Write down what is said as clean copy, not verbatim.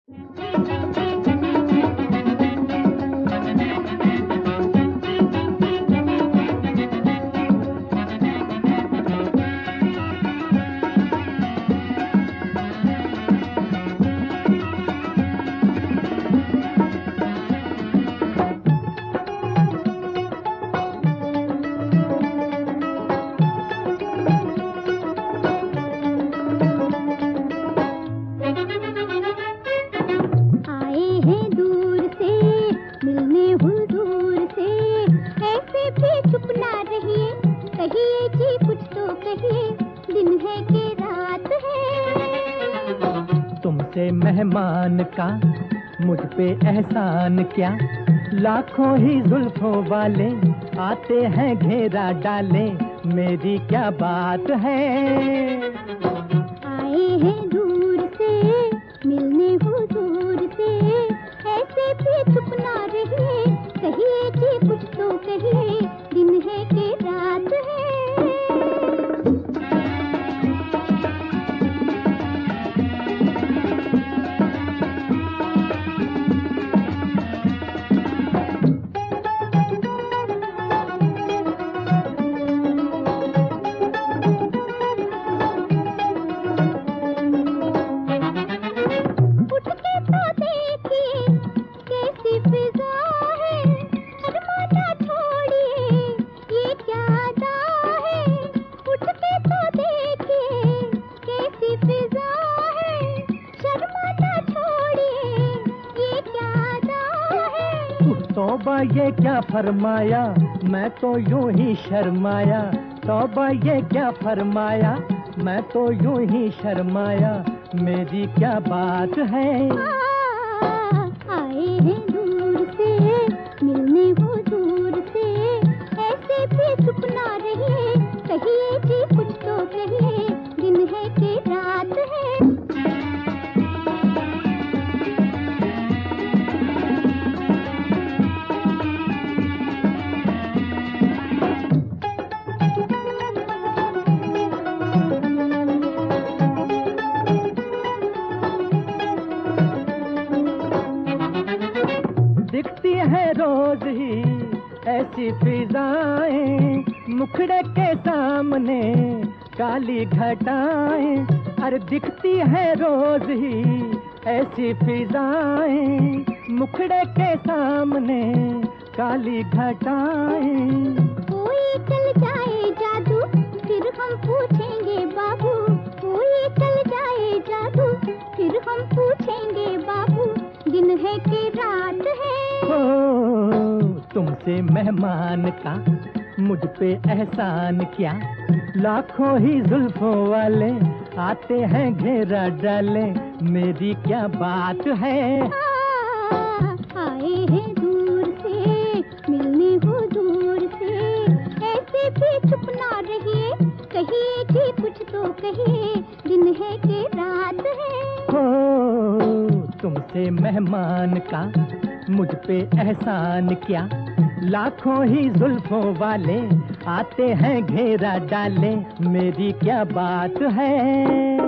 कहिए जी कुछ तो कहिए, दिन है कि रात है। तुमसे मेहमान का मुझ पे एहसान क्या, लाखों ही जुल्फों वाले आते हैं घेरा डाले, मेरी क्या बात है। आए हैं दूर से मिलने हुजूर से, ऐसे भी चुप ना रहिए, कहिए जी कुछ तो कहिए, दिन है कि रात है। तौबा ये क्या फरमाया, मैं तो यूं ही शर्माया। तौबा ये क्या फरमाया, मैं तो यूं ही शर्माया, मेरी क्या बात है। आए हैं दूर से मिलने हुजूर से, ऐसे भी चुप ना रहिए, कहिए जी कुछ तो कहिए, दिन है कि रात है। दिखती है रोज ही ऐसी फिजाएं, मुखड़े के सामने काली घटाएं। अरे दिखती है रोज ही ऐसी फिजाएं, मुखड़े के सामने काली घटाएं। कोई चल जाए जादू फिर हम पूछेंगे बाबू, कोई चल जाए जादू फिर हम पूछेंगे बाबू, दिन है कि रात है। तुमसे मेहमान का मुझ पे एहसान क्या, लाखों ही जुल्फों वाले आते हैं घेरा डाले, मेरी क्या बात है। आए हैं दूर से मिलने हुजूर से, ऐसे भी चुप ना रहिए, कहिए जी कुछ तो कहिए, दिन है कि रात है। तुमसे मेहमान का मुझ पे एहसान क्या, लाखों ही जुल्फों वाले आते हैं घेरा डाले, मेरी क्या बात है।